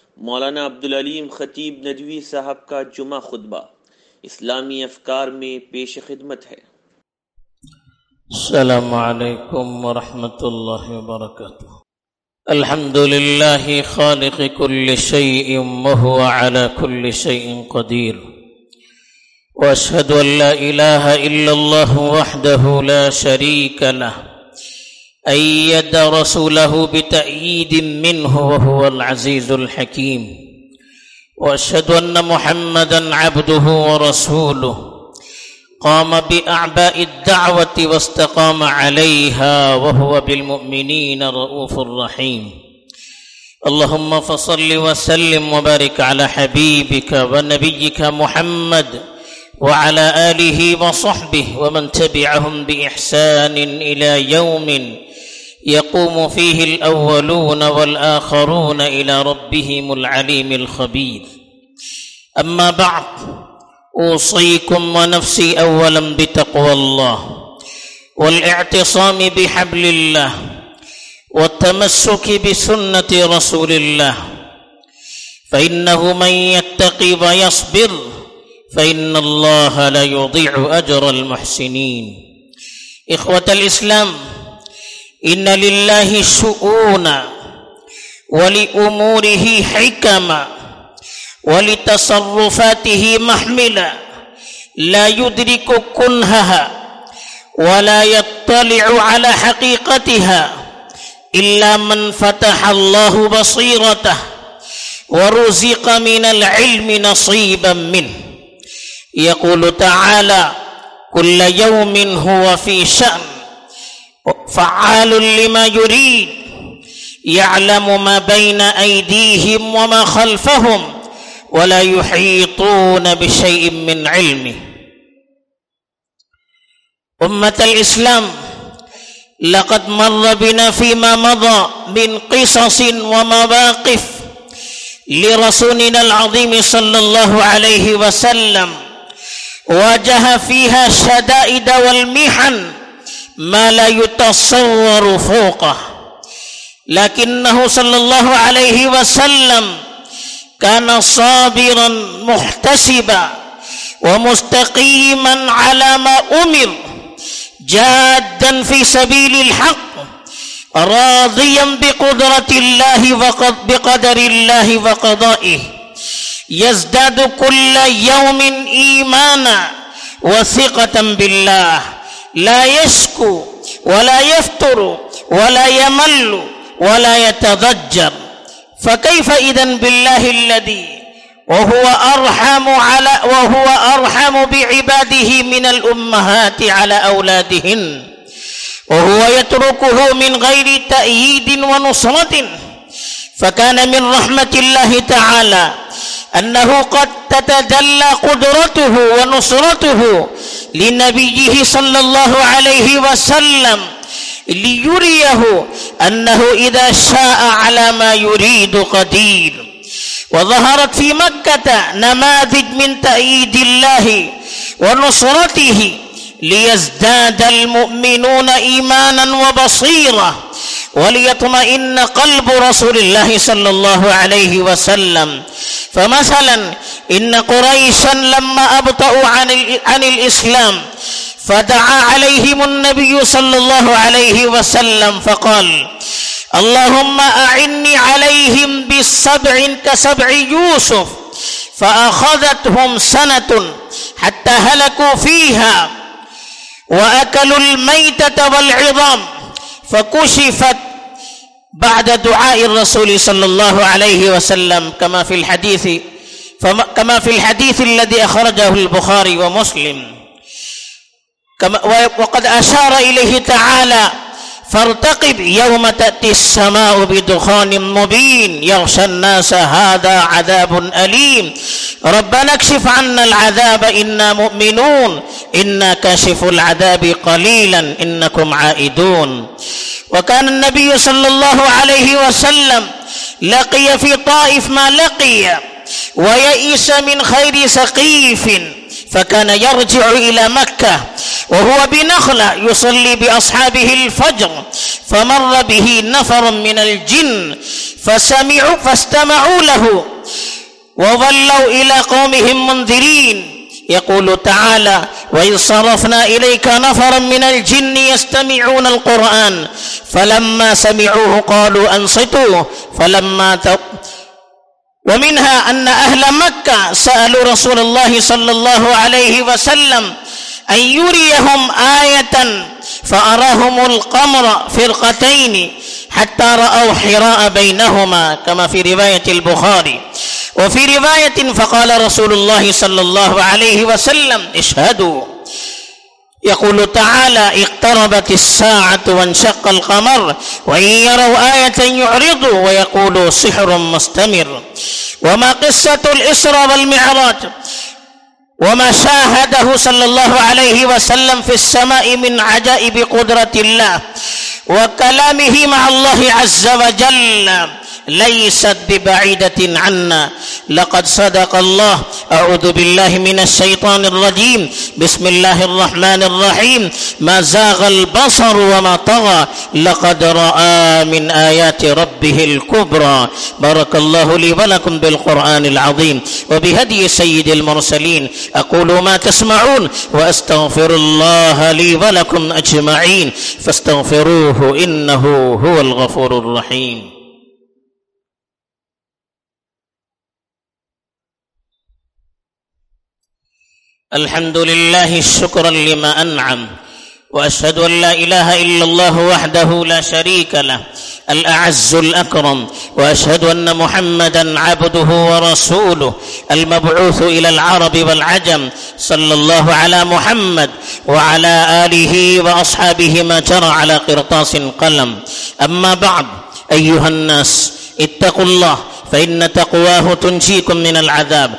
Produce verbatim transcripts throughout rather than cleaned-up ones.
मौलाना अब्दुल अलीम खतीब नदवी साहब का जुमा खुतबा इस्लामी अफकार में पेश खिदमत है। अस्सलामु अलैकुम व रहमतुल्लाहि व बरकातुहू। अल्हम्दुलिल्लाहि खालिक़ि कुल्लि शैइन व हुवा अला कुल्लि शैइन क़दीर व अशहदु अन ला इलाहा इल्लल्लाहु वहदहु ला शरीका लहु अय्यद रसूलहु बितअयीदिन मिन्हु व हुवल अज़ीज़ुल हकीम व अशहदु अन्न मुहम्मदन अब्दुहु व रसूलुहु قام بأعباء الدعوة واستقام عليها وهو بالمؤمنين رؤوف رحيم اللهم فصل وسلم وبارك على حبيبك ونبيك محمد وعلى آله وصحبه ومن تبعهم بإحسان إلى يوم يقوم فيه الأولون والآخرون إلى ربهم العليم الخبير أما بعد أوصيكم ونفسي أولا بتقوى الله والاعتصام بحبل الله والتمسك بسنة رسول الله فإنه من يتقي ويصبر فإن الله لا يضيع أجر المحسنين. إخوة الإسلام، إن لله شؤونا ولأموره حكما ولتصرفاته محملا لا يدرك كنهها ولا يطلع على حقيقتها إلا من فتح الله بصيرته ورزق من العلم نصيبا منه. يقول تعالى: كل يوم هو في شأن فعال لما يريد يعلم ما بين أيديهم وما خلفهم ولا يحيطون بشيء من علمه. أمة الإسلام، لقد مر بنا فيما مضى من قصص ومواقف لرسولنا العظيم صلى الله عليه وسلم واجه فيها الشدائد والمحن ما لا يتصور فوقه، لكنه صلى الله عليه وسلم كان صابرا محتسبا ومستقيما على ما أمر جادا في سبيل الحق راضيا بقدرة الله وبقدر الله وقضائه يزداد كل يوم إيمانا وثقة بالله لا يشكو ولا يفتر ولا يمل ولا يتضجر. فكيف إذن بالله الذي وهو أرحم على وهو أرحم بعباده من الأمهات على أولادهن وهو يتركه من غير تأييد ونصرة. فكان من رحمة الله تعالى أنه قد تتجلى قدرته ونصرته لنبيه صلى الله عليه وسلم ليريه أنه إذا شاء على ما يريد قدير. وظهرت في مكة نماذج من تأييد الله ونصرته ليزداد المؤمنون إيمانا وبصيرة وليطمئن قلب رسول الله صلى الله عليه وسلم. فمثلا إن قريشا لما أبطأوا عن الإسلام فدعا عليهم النبي صلى الله عليه وسلم فقال: اللهم أعني عليهم بسبع كسبع يوسف، فأخذتهم سنة حتى هلكوا فيها وأكلوا الميتة والعظام فكشفت بعد دعاء الرسول صلى الله عليه وسلم كما في الحديث كما في الحديث الذي أخرجه البخاري ومسلم. وقد أشار إليه تعالى: فارتقب يوم تأتي السماء بدخان مبين يغشى الناس هذا عذاب أليم ربنا اكشف عنا العذاب إنا مؤمنون إنا كاشف العذاب قليلا إنكم عائدون. وكان النبي صلى الله عليه وسلم لقي في طائف ما لقي ويئس من خير سقيف فكان يرجع إلى مكة وهو بنخلة يصلي بأصحابه الفجر، فمر به نفر من الجن فسمعوا فاستمعوا له وظلوا إلى قومهم منذرين. يقول تعالى: وإذ صرفنا إليك نفرا من الجن يستمعون القرآن فلما سمعوه قالوا أنصتوا فلما ت... ومنها أن أهل مكة سألوا رسول الله صلى الله عليه وسلم أن يريهم آية فأراهم القمر فرقتين حتى رأوا حراء بينهما، كما في رواية البخاري. وفي رواية فقال رسول الله صلى الله عليه وسلم: اشهدوا. يقول تعالى: اقتربت الساعة وانشق القمر وإن يروا آية يعرضوا ويقولوا سحر مستمر. وما قصة الإسراء والمعراج وما شاهده صلى الله عليه وسلم في السماء من عجائب قدرة الله وكلامه مع الله عز وجل ليست ببعيدة عنا. لقد صدق الله. أعوذ بالله من الشيطان الرجيم. بسم الله الرحمن الرحيم. ما زاغ البصر وما طغى لقد رأى من آيات ربه الكبرى. بارك الله لي ولكم بالقرآن العظيم وبهدي سيد المرسلين. أقول ما تسمعون وأستغفر الله لي ولكم أجمعين فاستغفروه إنه هو الغفور الرحيم. الحمد لله شكرا لما أنعم، وأشهد أن لا إله إلا الله وحده لا شريك له الأعز الأكرم، وأشهد أن محمدا عبده ورسوله المبعوث إلى العرب والعجم، صلى الله على محمد وعلى آله وأصحابه ما جرى على قرطاس قلم. أما بعد، أيها الناس اتقوا الله فإن تقواه تنجيكم من العذاب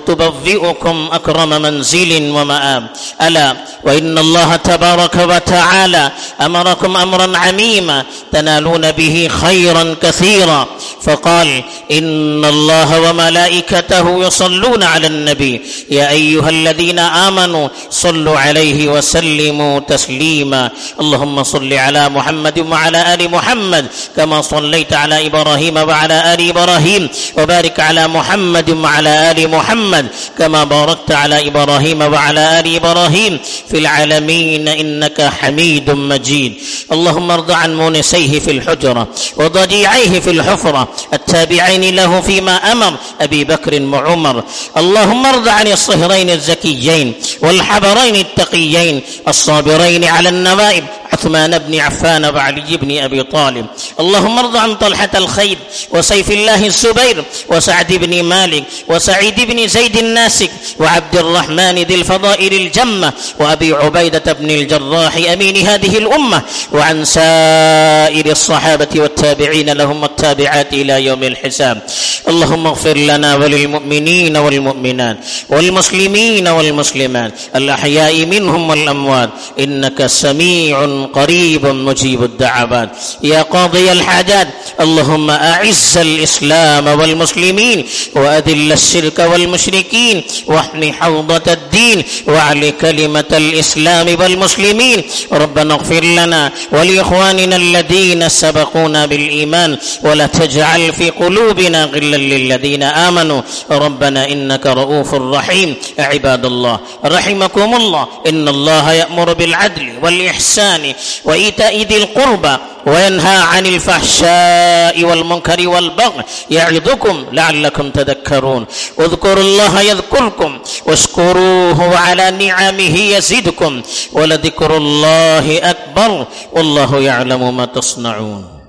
وتبوئكم أكرم منزل ومآب. ألا وإن الله تبارك وتعالى أمركم أمرا عميما تنالون به خيرا كثيرا، فقال: إن الله وملائكته يصلون على النبي يا أيها الذين آمنوا صلوا عليه وسلموا تسليما. اللهم صل على محمد وعلى آل محمد كما صليت على إبراهيم وعلى آل إبراهيم، وبارك على محمد وعلى آل محمد كما باركت على إبراهيم وعلى آل إبراهيم في العالمين إنك حميد مجيد. اللهم ارض عن مونسيه في الحجرة وضجيعيه في الحفرة التابعين له فيما أمر أبي بكر وعمر. اللهم ارض عن الصهرين الزكيين والحبرين التقيين الصابرين على النوائب عثمان بن عفان وعلي بن أبي طالب. اللهم ارض عن طلحة الخير وسيف الله الزبير وسعد بن مالك وسعيد بن زيد الناسك وعبد الرحمن ذي الفضائل الجمة وأبي عبيدة بن الجراح أمين هذه الأمة، وعن سائر الصحابة والتابعين لهم والتابعات إلى يوم الحساب. اللهم اغفر لنا وللمؤمنين والمؤمنات والمسلمين والمسلمات الأحياء منهم والأموات إنك سميع قريب مجيب الدعوات. يا قاضي الحاجات، اللهم أعز الإسلام والمسلمين وأذل الشرك والمشركين واحمي حوضة الدين وأعل كلمة الإسلام والمسلمين. ربنا اغفر لنا ولإخواننا الذين سبقونا بالإيمان ولا تجعل في قلوبنا غلا للذين آمنوا ربنا إنك رؤوف رحيم. عباد الله رحمكم الله، إن الله يأمر بالعدل والإحسان وإيتاء ذي القربى وينهى عن الفحشاء والمنكر والبغي يعظكم لعلكم تذكرون. اذكروا الله يذكركم واشكروه على نعمه يزدكم ولذكر الله أكبر والله يعلم ما تصنعون.